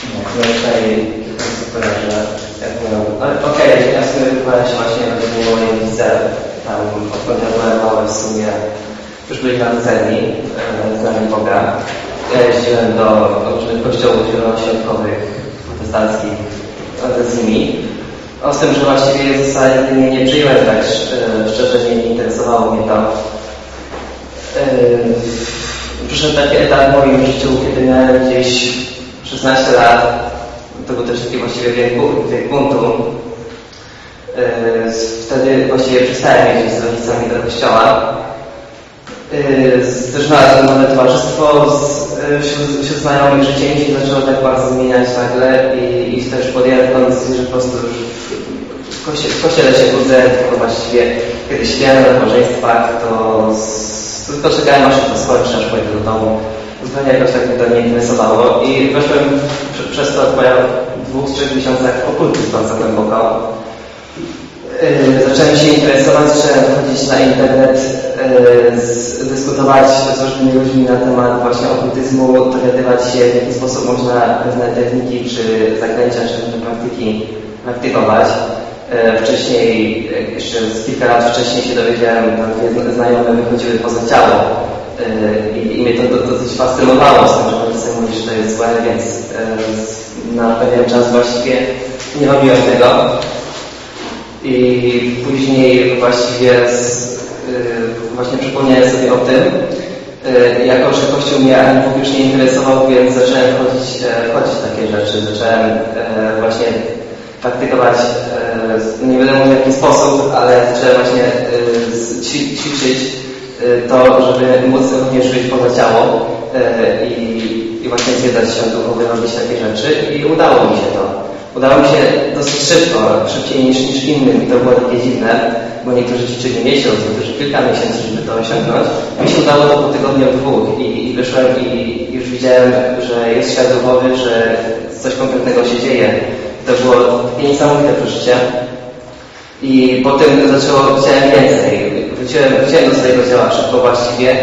No tutaj super, że jak mówią, ja w sumie wypowiadam się właśnie na pewno mojej widzę, tam odkąd ja byłem mały w sumie, już byli narodzeni, znani Boga. Ja jeździłem do różnych kościołów zielonoświątkowych, protestanckich, z nimi. O z tym, że właściwie Jezusa jedynie nie przyjąłem tak szczerze, nie interesowało mnie to. Przyszedł taki etap w moim życiu, kiedy miałem gdzieś 16 lat. To był też taki właściwie wiek buntu. Wtedy właściwie przestałem jeździć z rodzicami do kościoła. Też znalazłem nowe towarzystwo wśród znajomych, życie mi się zaczęło tak bardzo zmieniać nagle i też podjąłem taką decyzję, że po prostu już w kościele się budzę, tylko właściwie kiedy śpiewałem na nabożeństwach, to tylko czekałem aż to skończę, aż pójdę do domu. Zupełnie jakoś tak mnie to nie interesowało i weszłem przez to po 2-3 miesiącach w okultyzm bardzo głęboko. Zacząłem się interesować, zacząłem chodzić na internet, dyskutować z różnymi ludźmi na temat właśnie okultyzmu, dowiadywać się, w jaki sposób można pewne techniki, czy zaklęcia, czy pewne praktyki praktykować. Wcześniej, jeszcze z kilka lat wcześniej się dowiedziałem, tam dwie znajome wychodziły poza ciało i mnie to dosyć fascynowało, z tym, że rodzice mówili, że to jest złe, więc na pewien czas właściwie nie robiłem tego. I później właściwie właśnie przypomniałem sobie o tym, jako że Kościół mnie ani już nie interesował, więc zacząłem wchodzić w takie rzeczy. Zacząłem właśnie praktykować, nie będę mówił w jaki sposób, ale zacząłem właśnie ćwiczyć to, żeby móc również żyć poza ciało i właśnie zwiedzać świat duchowy, robić takie rzeczy i udało mi się to. Udało mi się dosyć szybko, szybciej niż innym i to było takie dziwne, bo niektórzy ćwiczyli miesiąc, niektórzy kilka miesięcy, żeby to osiągnąć. Mi się udało to po tygodniu, 2 i wyszłem i już widziałem, że jest świat duchowy, że coś konkretnego się dzieje. To było takie niesamowite przeżycie. I potem chciałem więcej. Wróciłem do swojego ciała szybko właściwie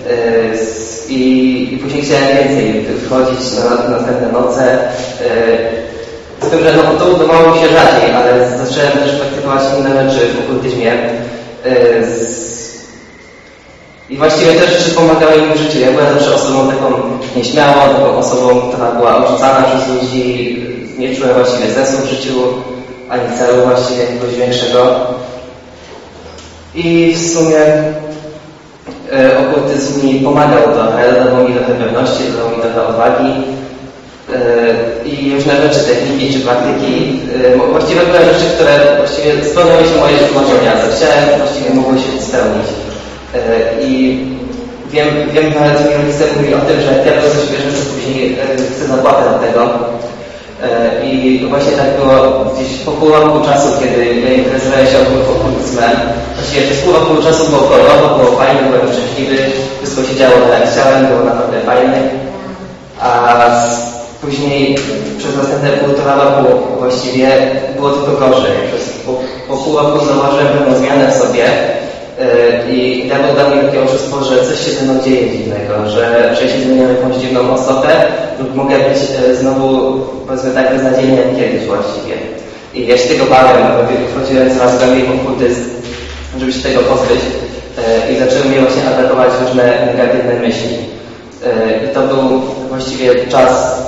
i później chciałem więcej wchodzić na następne noce. Z tym, że to udawało mi się rzadziej, ale zacząłem też praktykować inne rzeczy w okultyzmie. I właściwie te rzeczy pomagały mi w życiu. Ja byłem zawsze osobą taką nieśmiałą, taką osobą, która była odrzucana przez ludzi. Nie czułem właściwie sensu w życiu, ani celu właściwie jakiegoś większego. I w sumie okultyzm mi pomagał trochę, dawał mi trochę pewności, dawał mi trochę odwagi. I różne rzeczy, techniki czy praktyki. Właściwie były rzeczy, które właściwie spełniały się moje marzenia. Co chciałem, właściwie mogły się spełnić. I wiem, nawet mi rodzice mówili o tym, że jak ja do coś wierzę, to później chcę zapłatę od tego. I właśnie tak było gdzieś po pół roku czasu, kiedy ja interesowałem się okultyzmem. Właściwie przez pół roku czasu było kolorowo, było fajnie, byłem szczęśliwy, wszystko się działo tak jak chciałem, było naprawdę fajnie. A później przez następne 1,5 roku właściwie było tylko gorzej. Po pół roku zauważyłem pewną zmianę w sobie i diabeł dał mi takie oszustwo, że coś się ze mną dzieje dziwnego, że się zmieniam jakąś dziwną osobę lub mogę być znowu, powiedzmy tak, beznadziejny jak kiedyś właściwie. I ja się tego bałem, wchodziłem coraz głębiej w okultyzm, żeby się tego pozbyć i zaczęły mnie właśnie atakować różne negatywne myśli. I to był właściwie czas,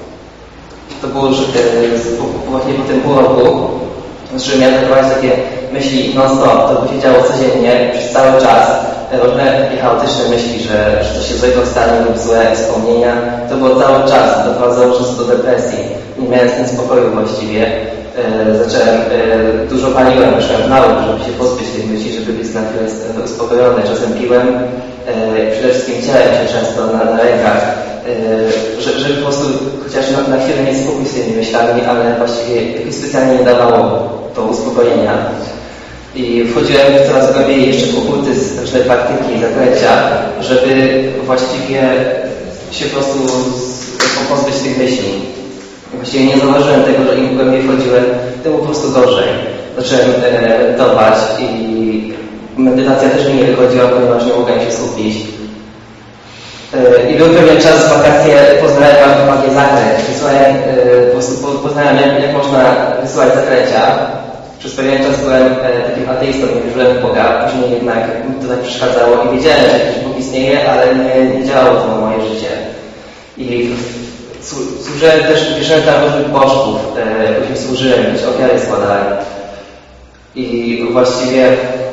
to było właśnie po tym pół roku, zaczęły mnie atakować takie myśli non-stop, to się działo codziennie, przez cały czas, różne takie chaotyczne myśli, że coś się złego stanie lub złe wspomnienia, to było cały czas, doprowadzało często do depresji, nie miałem z tym spokoju właściwie. Zacząłem, dużo paliłem, wyszłem w nauk, żeby się pozbyć tych myśli, żeby być na chwilę uspokojony. Czasem piłem, przede wszystkim ciałem się często na rękach, żeby po prostu chociaż na chwilę mieć spokój z tymi myślami, ale właściwie jakoś specjalnie nie dawało to uspokojenia. I wchodziłem coraz głębiej jeszcze w okultyzm, różne praktyki, zaklęcia, żeby właściwie się po prostu pozbyć tych myśli. Właściwie nie zauważyłem tego, że im głębiej wchodziłem, tym po prostu gorzej. Zacząłem medytować i medytacja też mi nie wychodziła, ponieważ nie mogłem się skupić. I był pewien czas, wakacje, poznałem magię zaklęć. Przysłałem po prostu poznałem, jak można wysyłać zaklęcia. Przez pewien czas byłem takim ateistą, nie wierzyłem w Boga, później jednak mi to tak przeszkadzało i wiedziałem, że jakiś Bóg istnieje, ale nie działało to na moje życie. I służyłem też, wierzyłem tam różnych bożków, później służyłem, jakieś ofiary składałem. I właściwie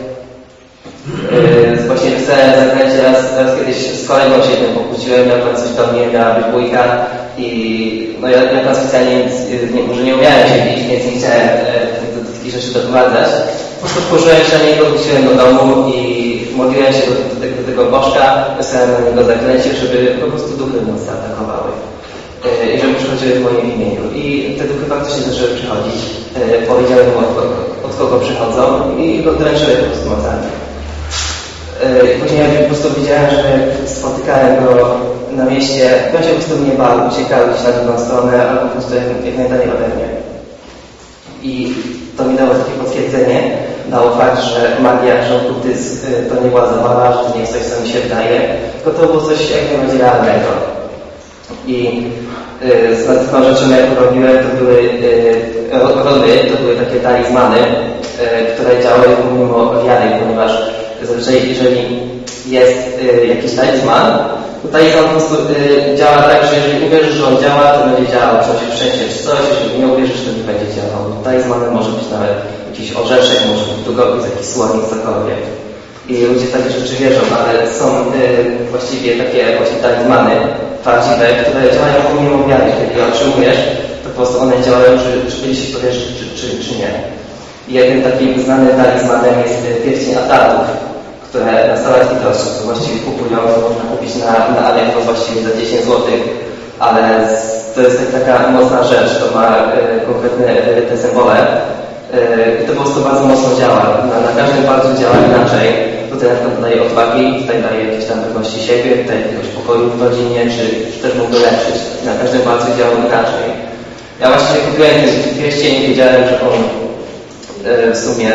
pisałem zaklęcie raz kiedyś z kolegą się tym pokłóciłem, jak pan coś do mnie miała być bójka i no ja tam specjalnie może nie umiałem się bić, więc nie chciałem do takich rzeczy doprowadzać. Po prostu wkurzyłem się na niego, wróciłem do domu i modliłem się do tego bożka, pisałem na niego zaklęcie, żeby po prostu duchy nas zaatakowały i żeby przychodziły w moim imieniu. I te duchy faktycznie zaczęły przychodzić. Powiedziałem mu od kogo przychodzą i odręczyłem po prostu mocami. Później ja po prostu widziałem, że spotykałem go na mieście, on się po prostu mnie bał, uciekał gdzieś na drugą stronę, albo po prostu jak najdalej ode mnie. I to mi dało takie potwierdzenie, dało fakt, że magia, że okultyzm to nie była zabawa, że to nie jest coś, co mi się wydaje, tylko to było coś jak najbardziej realnego. I z tą rzeczą, jaką robiłem, to były rody, to były takie talizmany, które działały pomimo wiary, ponieważ zazwyczaj, jeżeli jest jakiś talizman, to talizman po prostu działa tak, że jeżeli uwierzysz, że on działa, to będzie działał coś wszędzie czy coś, jeżeli nie uwierzysz, to nie będzie działał. Talizmanem może być nawet jakiś orzeszek, może być długopis, jakiś słonik, cokolwiek. I ludzie w takie rzeczy wierzą, ale są właściwie takie właśnie talizmany prawdziwe, które działają pomimo wiary. Kiedy je otrzymujesz, to po prostu one działają, czy będziesz się powierzyć, czy nie. I jednym takim znanym talizmanem jest pierścień Atatów, które nastolatki teraz właściwie kupują, można kupić na Allegro właściwie za 10 zł, ale to jest taka mocna rzecz, to ma konkretne te symbole i to po prostu bardzo mocno działa. Na każdym palcu działa inaczej. Tutaj na przykład daje odwagi, tutaj daje jakieś tam pewności siebie, tutaj jakiegoś pokoju w rodzinie, czy też mógł leczyć. Na każdym palcu działa inaczej. Ja właściwie kupiłem ten pierścień i wiedziałem, że on w sumie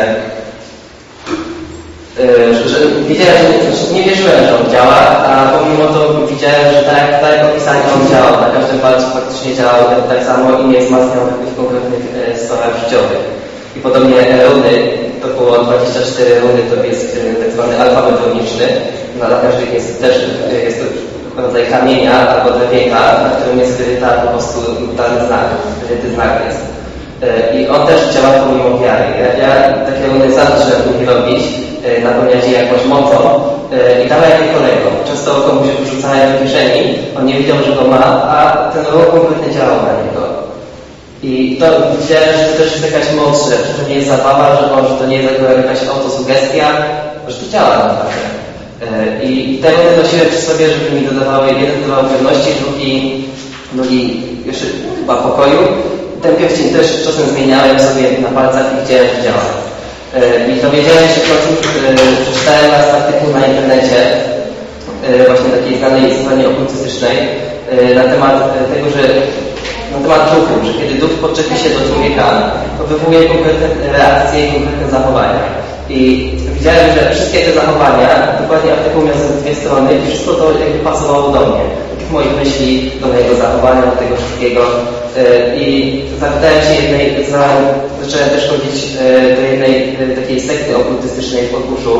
że wiedziałem, że nie wierzyłem, że on działa, a pomimo to widziałem, że tak jak opisanie on działał. Na każdym palcu faktycznie działał tak samo i nie wzmacniał w konkretnych sprawach życiowych. I podobnie runy, to było 24 runy, to jest tak zwany alfabet runiczny. Na każdych jest też jest to rodzaj kamienia albo drewienka, na którym jest wyryta po prostu dany znak, wyryty znak jest. I on też działa pomimo wiary. Ja takie runy sam zacząłem później robić, napełniać je jakąś mocą i dawałem je kolegom. Często komuś wrzucałem do kieszeni, on nie wiedział, że go ma, a ten rok kompletnie działał na niego. I to widziałem, że to też jest jakaś moc, że to nie jest zabawa, że to nie jest jakaś autosugestia, że to działa naprawdę. I te runy nosiłem przy sobie, żeby mi dodawały, jeden dodawał pewności, drugi jeszcze chyba pokoju. Ten pierścień też czasem zmieniałem sobie na palcach i widziałem, że działa. I dowiedziałem się po tym, przeczytałem raz artykuł na internecie, właśnie takiej znanej stronie okultystycznej, na temat tego, że na temat duchu, że kiedy duch podczepi się do człowieka, to wywołuje konkretne reakcje i konkretne zachowania. I widziałem, że wszystkie te zachowania, dokładnie artykuł miał dwie strony i wszystko to jakby pasowało do mnie. Do tych moich myśli, do mojego zachowania, do tego wszystkiego. I zapytałem się zacząłem też chodzić do jednej takiej sekty okultystycznej w Olkuszu.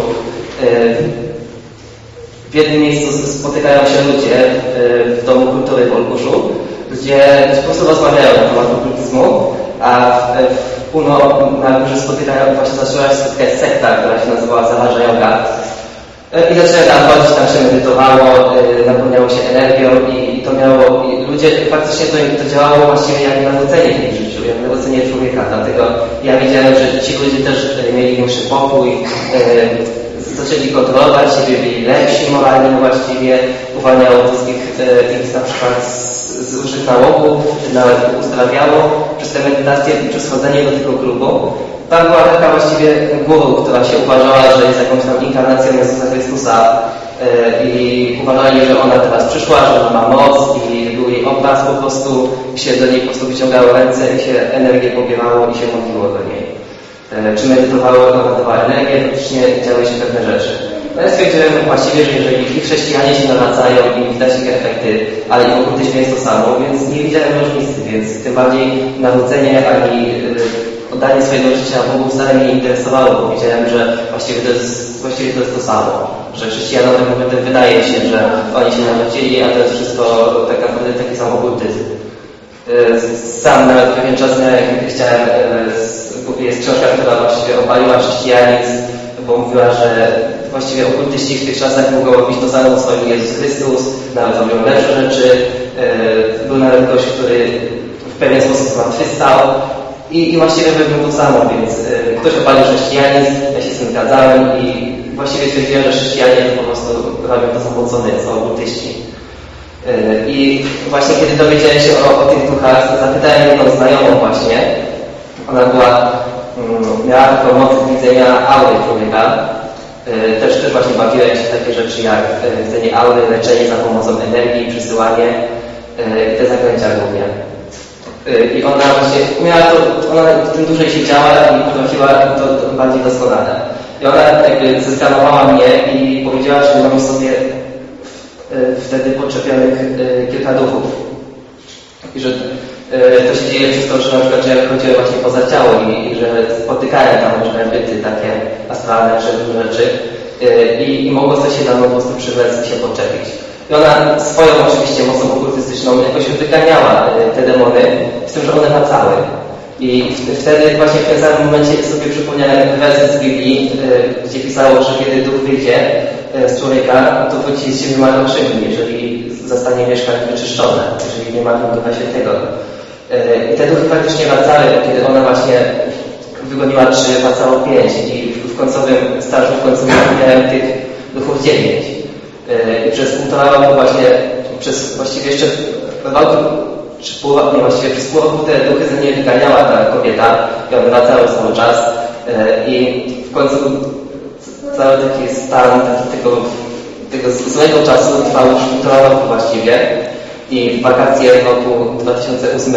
W jednym miejscu spotykają się ludzie w Domu Kultury w Olkuszu, gdzie po prostu rozmawiają na temat okultyzmu, a w Puno na górze zaczęła się spotykać sekta, która się nazywała Zaharza Yoga. I zacząłem tam chodzić, tam się medytowało, napełniało się energią i to miało, i ludzie faktycznie to działało właściwie jak nawrócenie w ich życiu, jak nawrócenie człowieka, dlatego ja wiedziałem, że ci ludzie też mieli większy pokój, zaczęli kontrolować siebie, byli lepsi moralnie właściwie, uwalniało to z ich na przykład z różnych nałogów, nawet uzdrawiało przez tę medytację, przez chodzenie do tego klubu. Tam była taka właściwie guru, która się uważała, że jest jakąś tam inkarnacją Jezusa Chrystusa i uważali, że ona teraz przyszła, że ona ma moc i był jej obraz po prostu i się do niej po prostu wyciągało ręce i się energię pobierało i się modliło do niej. Czy medytowało, nadawało energię, faktycznie działy się pewne rzeczy. No ja stwierdziłem właściwie, że jeżeli i chrześcijanie się nawracają i widać ich efekty, ale i w okultyzmie jest to samo, więc nie widziałem różnicy, więc tym bardziej nawrócenie ani oddanie swojego życia Bogu wcale mnie nie interesowało, bo wiedziałem, że właściwie to jest to samo. Że chrześcijanowie wydaje się, że oni się nawrócili, a to jest wszystko tak naprawdę taki sam okultyzm. Sam nawet pewien czas chciałem, jest książka, która właściwie obaliła chrześcijanizm, bo mówiła, że właściwie okultyści w tych czasach mogą robić to samo, co robił Jezus Chrystus, nawet robią lepsze rzeczy. Był nawet gość, który w pewien sposób zmartwychwstał i właściwie robią to samo, więc ktoś obalił chrześcijanizm, ja się z tym zgadzałem i właściwie twierdziłem, że chrześcijanie to po prostu robią to samo, co okultyści. I właśnie kiedy dowiedziałem się o tych duchach, zapytałem jedną znajomą właśnie. Ona miała taką moc widzenia aury człowieka. Też właśnie bawiłem się w takie rzeczy jak widzenie aury, leczenie za pomocą energii, przysyłanie i te zaklęcia głównie. I ona właśnie ona w tym dłużej siedziała i potrafiła to bardziej doskonale. I ona jakby zeskanowała mnie i powiedziała, że mam w sobie wtedy poczepionych kilka duchów. I że to się dzieje przez to, że na przykład, że ja chodziłem właśnie poza ciało i że spotykałem tam różne byty takie astralne czy różne rzeczy i mogło coś się tam po prostu przywlec i się podczepić. I ona swoją oczywiście mocą okultystyczną jakoś wyganiała te demony, z tym, że one wracały. I wtedy właśnie w tym samym momencie sobie przypomniałem werset z Biblii, gdzie pisało, że kiedy duch wyjdzie z człowieka, to wróci z siebie marnotrzymny, jeżeli zostanie mieszkanie wyczyszczone, jeżeli nie ma Ducha Świętego. I te duchy faktycznie wracały, bo kiedy ona właśnie wygoniła 3, wracało 5 i w końcowym stażu miałem tych duchów 9. I przez 1,5 roku właśnie, właściwie jeszcze rok, czy pół roku, właściwie przez pół roku te duchy ze mnie wyganiała ta kobieta i one wracały cały czas. I w końcu cały taki stan tego złego czasu trwał już 1,5 roku właściwie. I w wakacje w roku 2008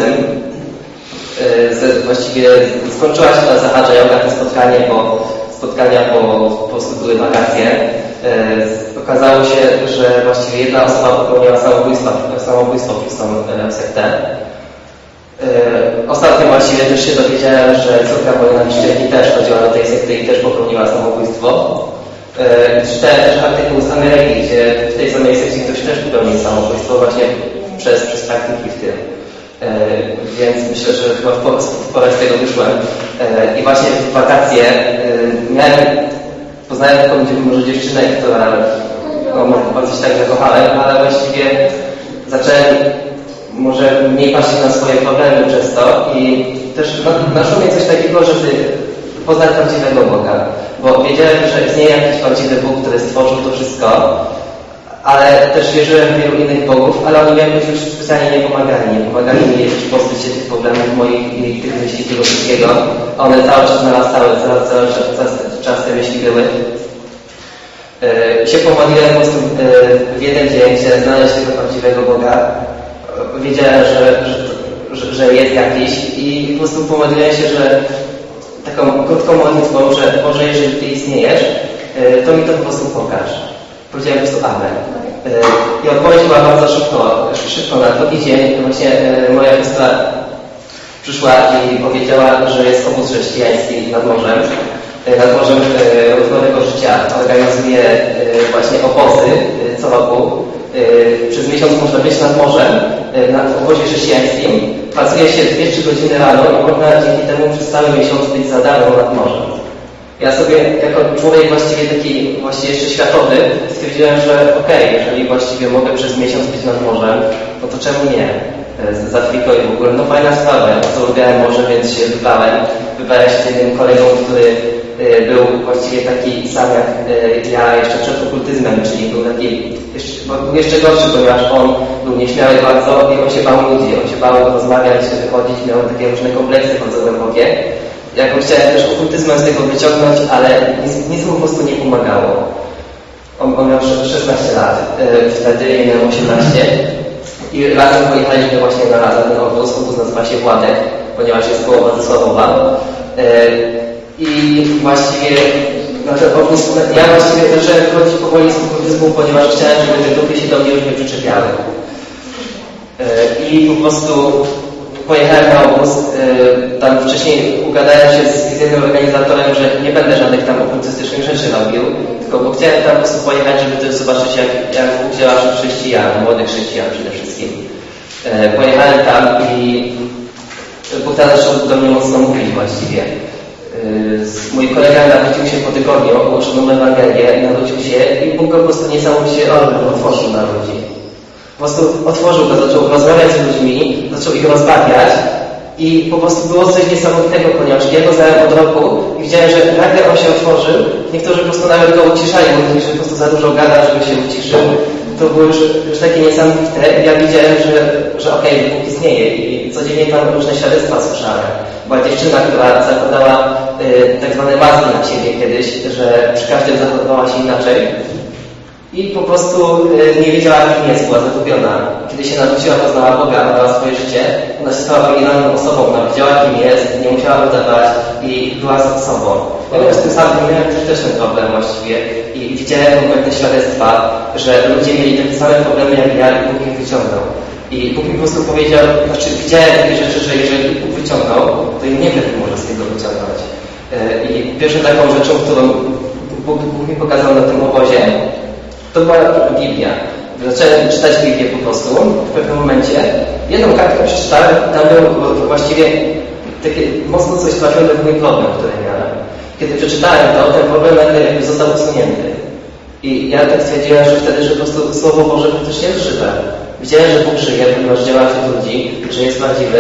właściwie skończyła się ta zahaczająca te spotkania, bo po prostu były wakacje. Okazało się, że właściwie jedna osoba popełniła samobójstwo przez tą sektę. Ostatnio właściwie też się dowiedziałem, że córka mojej nauczycielki też chodziła do tej sekty i też popełniła samobójstwo. Czytałem też artykuł z Ameryki, gdzie w tej samej sekcji ktoś też popełnił samobójstwo właśnie przez praktyki w tym. Więc myślę, że chyba w porę z tego wyszłem. I właśnie w wakacje poznałem taką może dziewczynę, która bardzo się tak zakochałem, ale właściwie zacząłem może mniej patrzeć na swoje problemy przez to i też naszło mnie coś takiego, żeby poznać prawdziwego Boga. Bo wiedziałem, że istnieje jakiś prawdziwy Bóg, który stworzył to wszystko, ale też wierzyłem w wielu innych bogów, ale oni mi jakoś już specjalnie nie pomagali mi pozbyć się tych problemów moich i tych myśli, tego wszystkiego. One cały czas narastały, cały czas te myśli były. Się pomodliłem po prostu w jeden dzień, chciałem znaleźć tego prawdziwego Boga. Wiedziałem, że jest jakiś i po prostu pomodliłem się, że taką krótką modlitwą, że Boże, jeżeli Ty istniejesz, to mi to po prostu pokaż. Powiedziałem po prostu amen. I odpowiedź była bardzo szybko na drugi dzień. Właśnie moja siostra przyszła i powiedziała, że jest obóz chrześcijański nad morzem Nowego Życia. Organizuje właśnie obozy co roku. Przez miesiąc można być nad morzem, na obozie chrześcijańskim. Pracuje się 2-3 godziny rano i można dzięki temu przez cały miesiąc być za darmo nad morzem. Ja sobie jako człowiek właściwie taki jeszcze światowy stwierdziłem, że okej, jeżeli właściwie mogę przez miesiąc być nad morzem, no to czemu nie? Z Afriką i w ogóle, no fajna sprawa. Ja bardzo lubiałem morze, więc się wybrałem. Wybrałem się z jednym kolegą, który był właściwie taki sam jak ja jeszcze przed okultyzmem, czyli był taki jeszcze gorszy, ponieważ on był nieśmiały bardzo i on się bał ludzi, on się bał rozmawiać, wychodzić, miał takie różne kompleksy bardzo głębokie. Ja go chciałem też okultyzmem z tego wyciągnąć, ale nic mu po prostu nie pomagało. On miał 16 lat, wtedy ja miałem 18 i razem pojechaliśmy właśnie na ten obóz nazywa się Władek, ponieważ jest koło Władysławowa. I właściwie na ten obóz, ja właściwie zacząłem chodzić powoli z dupy w dół, ponieważ chciałem, żeby te dupy się do mnie już nie przyczepiały. I po prostu pojechałem na obóz, tam wcześniej ugadałem się z jednym organizatorem, że nie będę żadnych tam okultystycznych rzeczy robił, tylko bo chciałem tam po prostu pojechać, żeby też zobaczyć, jak Bóg działa wśród chrześcijan, młodych chrześcijan przede wszystkim. Pojechałem tam i Bóg tam zaczął do mnie mocno mówić właściwie. Mój kolega nawrócił się po tygodniu, ogłoszoną Ewangelię, nawrócił się i Bóg go po prostu niesamowicie otworzył na ludzi. Po prostu otworzył go, zaczął rozmawiać z ludźmi, zaczął ich rozbawiać i po prostu było coś niesamowitego, ponieważ ja go znałem od roku i widziałem, że nagle on się otworzył. Niektórzy po prostu nawet go uciszali, mówili, że po prostu za dużo gada, żeby się uciszył. To było już takie niesamowite. Ja widziałem, że okej, Bóg istnieje i codziennie tam różne świadectwa słyszałem. Była dziewczyna, która zakładała tak zwane maski na siebie kiedyś, że przy każdym zachowywała się inaczej. I po prostu nie wiedziała, kim jest, była zagubiona. Kiedy się nawróciła, poznała Boga, dała swoje życie, ona się stała oryginalną osobą, ona wiedziała, kim jest, nie musiała udawać i była sobą. Ja miałem z tym samym, miałem też ten problem właściwie i widziałem konkretne świadectwa, że ludzie mieli takie same problemy jak ja i Bóg ich wyciągnął. I Bóg mi po prostu powiedział, znaczy widziałem takie rzeczy, że jeżeli Bóg wyciągnął, to i mnie wtedy może z tego wyciągnąć. I pierwszą taką rzeczą, którą Bóg mi pokazał na tym obozie, to była Biblia. Zacząłem czytać Biblię po prostu w pewnym momencie. Jedną kartkę przeczytałem, tam był właściwie takie mocno coś trafione w mój problem, który miałem. Kiedy przeczytałem to, ten problem nagle został usunięty. I ja tak stwierdziłem, że wtedy, że po prostu Słowo Boże faktycznie jest żywe. Widziałem, że Bóg żyje, ponieważ działa wśród ludzi, że jest prawdziwy.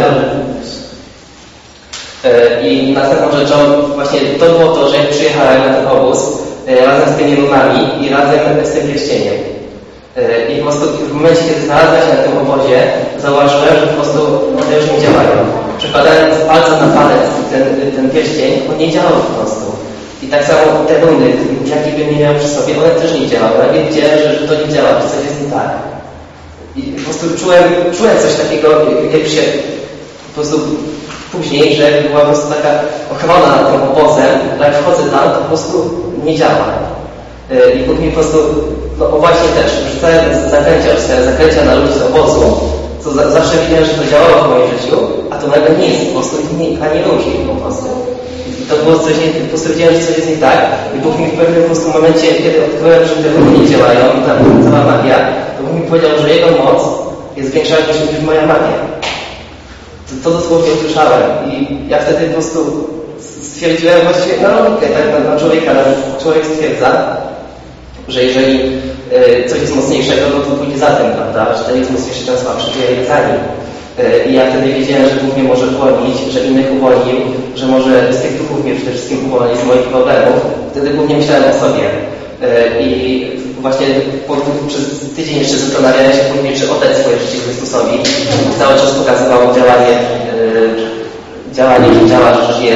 I następną rzeczą właśnie to było to, że jak przyjechałem na ten obóz, razem z tymi rumami i razem z tym pierścieniem. I po prostu w momencie, kiedy znalazłem się na tym obozie, zauważyłem, że po prostu one już nie działają. Przekładając palce na palec ten pierścień, on nie działał po prostu. I tak samo te runy, jakie bym nie miał przy sobie, one też nie działały. Ja wiedziałem, że to nie działa, że coś jest nie tak. I po prostu czułem coś takiego, jak się po prostu później, że była po prostu taka ochrona nad tym obozem, jak wchodzę tam, to po prostu nie działa. I Bóg mi po prostu, no właśnie też, rzucałem zaklęcia na ludzi z obozu, co zawsze widziałem, że to działało w moim życiu, a to nagle nie jest po prostu ani ludzi po prostu. I to było coś, po prostu wiedziałem, że coś jest nie tak i Bóg mi w pewnym po prostu momencie, kiedy odkryłem, że te runy nie działają, ta cała magia, to Bóg mi powiedział, że Jego moc jest większa niż moja magia. To dosłownie usłyszałem i ja wtedy po prostu stwierdziłem właściwie na logikę, tak na człowieka, nawet człowiek stwierdza, że jeżeli coś jest mocniejszego, no to pójdzie za tym, prawda, że ten jest mocniejszy, ten słabszy, to ja idę za nim. I ja wtedy wiedziałem, że Bóg mnie może uwolnić, że innych uwolnił, że może z tych duchów mnie przede wszystkim uwolnić z moich problemów. Wtedy głównie myślałem o sobie. I właśnie przez tydzień jeszcze zastanawiałem się później, czy oddać swoje życie Chrystusowi. Cały czas pokazywał działanie, że działa, że żyje.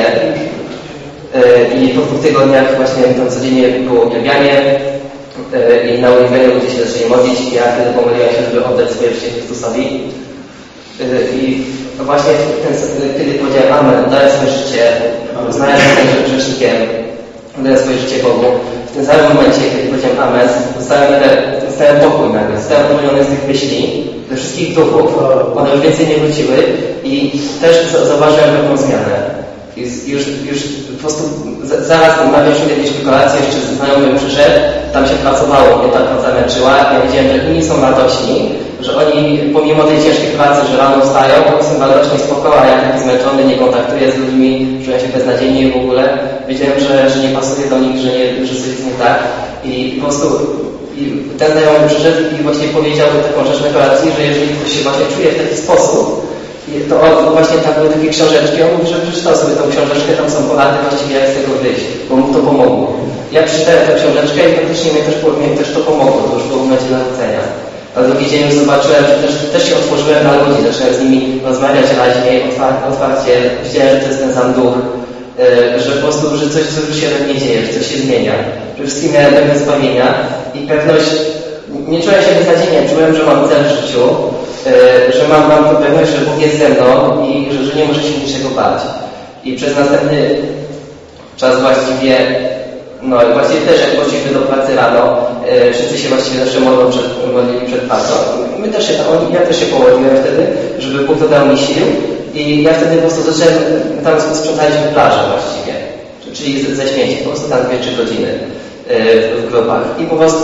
I po 2 tygodniach właśnie tam codziennie było uwielbianie i na uwielbieniu ludzie się zaczęli modlić i ja wtedy pomyliłem się, żeby oddać swoje życie Chrystusowi. I właśnie kiedy powiedziałem Amen, daję swoje życie, uznałem się grzesznikiem, daję swoje życie Bogu. W tym samym momencie, kiedy powiedziałem Amen, dostałem pokój nagle, zostałem uwolniony z tych myśli, ze wszystkich duchów, one już więcej nie wróciły i też zauważyłem pewną zmianę. Już po prostu zaraz nawiązaliśmy jakieś kolacje, jeszcze znajomy przyszedł, tam się pracowało, mnie ta praca męczyła, ja wiedziałem, że inni są radośni, że oni pomimo tej ciężkiej pracy, że rano wstają, oni są radośni, spokojni, a ja taki zmęczony, nie kontaktuję z ludźmi, czuję się beznadziejnie w ogóle. Wiedziałem, że nie pasuje do nich, że coś jest nie tak i po prostu ten znajomy przyszedł i właśnie powiedział taką rzecz na kolacji, że jeżeli ktoś się właśnie czuje w taki sposób, to on właśnie tam były takie książeczki, on mówi, że przeczytał sobie tą książeczkę, tam są porady właściwie jak z tego wyjść, bo mu to pomogło. Ja przeczytałem tę książeczkę i faktycznie mnie też to pomogło, to już było w momencie nawrócenia. A drugi dzień już zobaczyłem, że też się otworzyłem na ludzi, zacząłem z nimi rozmawiać raźniej, otwarcie, widziałem, że to jest ten sam duch, że po prostu, że coś się we mnie dzieje, że coś się zmienia, że wszystkim miałem pewne zbawienia i pewność, nie czułem się beznadziejnie, czułem, że mam cel w życiu, że mam pewność, że Bóg jest ze mną i że nie muszę się niczego bać. I przez następny czas właściwie No i właściwie też jak poszliśmy do pracy rano, wszyscy się właściwie zawsze modlili przed pracą. Ja też się pomodliłem wtedy, żeby Bóg dodał mi sił i ja wtedy po prostu zacząłem, tam sprzątaliśmy plażę właściwie, czyli ze śmieci, po prostu tam 2-3 godziny w grobach i po prostu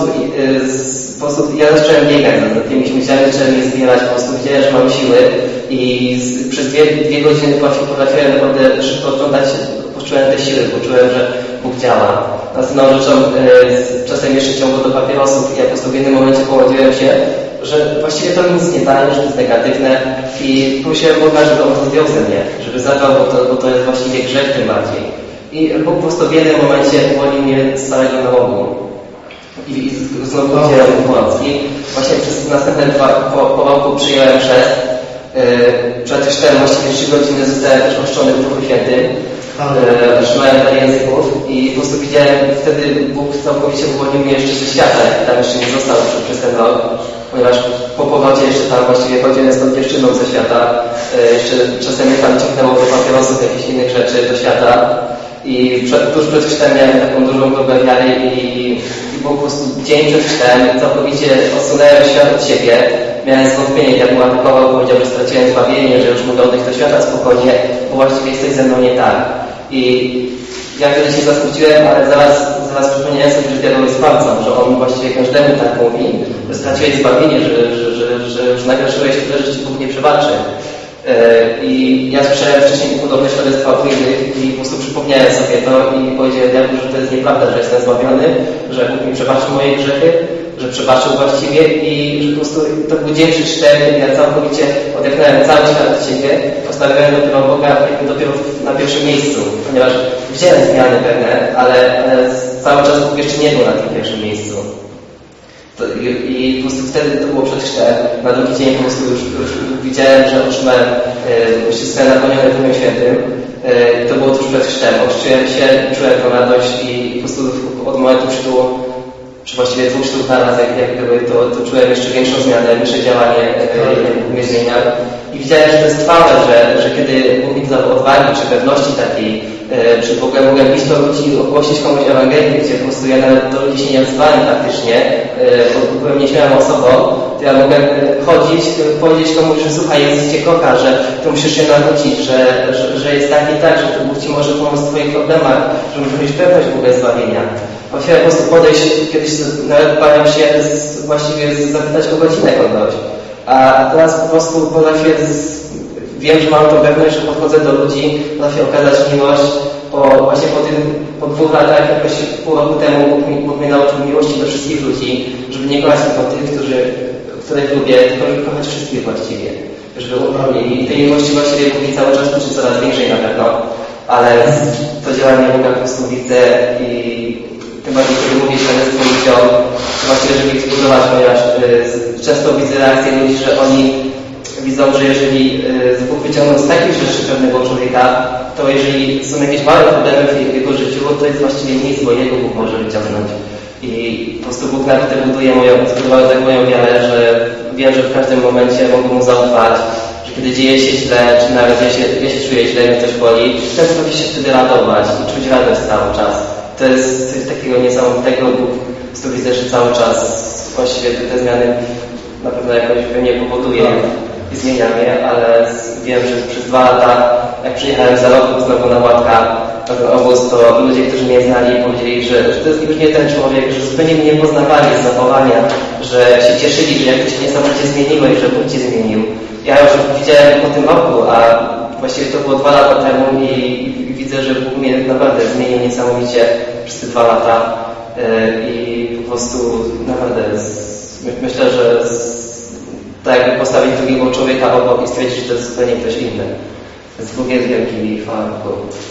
ja zacząłem biegać za tymi śmieciami, zacząłem je zbierać, po prostu widziałem, że mam siły i przez 2 godziny potrafiłem naprawdę szybko oglądać, poczułem te siły, poczułem, że Bóg działa. Następną rzeczą, czasem jeszcze ciągło do papierosów i ja po prostu w jednym momencie pomodliłem się, że właściwie to nic nie daje, że to jest negatywne i prosiłem Boga, żeby On to zdjął ze mnie, żeby zabrał, bo to jest właściwie grzech tym bardziej. I Bóg po prostu w jednym momencie uwolnił mnie z całego nałogu. I znowu udzielał mi pomoc. I właśnie przez następne po roku przyjąłem chrzest. Przed chrztem właściwie 3 godziny zostałem też ochrzczony w Duchu Świętym. Otrzymałem parę języków i po prostu widziałem, wtedy Bóg całkowicie uwolnił mnie jeszcze ze świata, jak tam jeszcze nie został przez ten rok, ponieważ po powrocie jeszcze tam właściwie chodziłem z tą dziewczyną ze świata, jeszcze czasem mnie tam ciągnęło do papierosów, jakichś innych rzeczy do świata i tuż przed chrztem miałem taką dużą próbę wiary i po prostu dzień przed chrztem całkowicie odsunąłem świat od siebie. Miałem zwątpienie, jak mu atakował, powiedział, że straciłem zbawienie, że już mogę odejść do świata spokojnie, bo właściwie jest coś ze mną nie tak. I ja wtedy się zasmuciłem, ale zaraz przypomniałem sobie, że diabeł jest kłamcą, że on właściwie każdemu tak mówi, że straciłeś zbawienie, że już nagraszyłeś tyle, że ci Bóg nie przebaczy. I ja słyszałem wcześniej podobne świadectwa od innych i po prostu przypomniałem sobie to i powiedziałem diabłu, że to jest nieprawda, że jestem zbawiony, że Bóg mi przebaczył moje grzechy, że przebaczył właściwie i że po prostu to był dzień czy 4, ja całkowicie odepchnąłem cały świat od siebie, postawiłem dopiero Boga dopiero na pierwszym miejscu, ponieważ widziałem zmiany pewne, ale cały czas Bóg jeszcze nie był na tym pierwszym miejscu. I po prostu wtedy to było przed chrztem, na drugi dzień po prostu już widziałem, że otrzymałem, zostałem napełniony Duchem Świętym. To było tuż przed chrztem, ochrzciłem się, czułem tą radość i po prostu od momentu chrztu, czy właściwie 2 chrztów na raz, jak gdyby, to czułem jeszcze większą zmianę, większe działanie mnie zmienia. I widziałem, że to jest trwałe, że kiedy Bóg mi dał odwagi, czy pewności takiej, czy w ogóle mogłem iść do ludzi, ogłosić komuś Ewangelię, gdzie po prostu ja nawet do ludzi się nie odzwałem praktycznie, bo byłem nieśmiałą osobą, to ja mogłem chodzić, powiedzieć komuś, że słuchaj, Jezus Cię kocha, że Ty musisz się nawrócić, że jest tak i tak, że Bóg Ci może pomóc w Twoich problemach, że musisz mieć pewność w ogóle zbawienia. Musiałem po prostu podejść, kiedyś nawet bałem się właściwie zapytać o godzinę kogoś, a teraz po prostu potrafię wiem, że mam tą pewność, że podchodzę do ludzi, potrafię okazać miłość. Właśnie po 2 latach, jakoś pół roku temu Bóg mnie nauczył miłości do wszystkich ludzi, żeby nie kochać tylko tych, których lubię, tylko żeby kochać wszystkich właściwie. I tej miłości właściwie Bóg mi cały czas uczy coraz większej na pewno, ale to działanie Boga po prostu widzę i tym bardziej, kiedy mówię świadectwo ludziom, to właściwie, żeby ich zbudować, ponieważ często widzę reakcję ludzi, że oni widzą, że jeżeli Bóg wyciągnął z takich rzeczy pewnego człowieka, to jeżeli są jakieś małe problemy w jego życiu, to jest właściwie nic, bo jego Bóg może wyciągnąć. I po prostu Bóg naprawdę zbudował tak moją wiarę, że wiem, że w każdym momencie mogę Mu zaufać, że kiedy dzieje się źle, czy nawet ja się czuję źle, mnie coś boli, to potrafię się wtedy radować i czuć radość cały czas. To jest coś takiego niesamowitego, Bóg po prostu widzę, że cały czas właściwie te zmiany na pewno jakoś we mnie powoduje i zmienia mnie, ale wiem, że przez 2 lata, jak przyjechałem za rok znowu na Łatka, na ten obóz, to ludzie, którzy mnie znali, powiedzieli, że to jest już nie ten człowiek, że zupełnie mnie nie poznawali z zachowania, że się cieszyli, że jakoś się niesamowicie zmieniło i że Bóg Cię zmienił. Ja już widziałem po tym roku, a właściwie to było 2 lata temu i widzę, że Bóg mnie naprawdę zmienił niesamowicie przez te 2 lata i po prostu naprawdę myślę, że tak jakby postawić drugiego człowieka obok i stwierdzić, że to jest zupełnie ktoś inny. Więc Bóg jest wielki i chwała Bogu.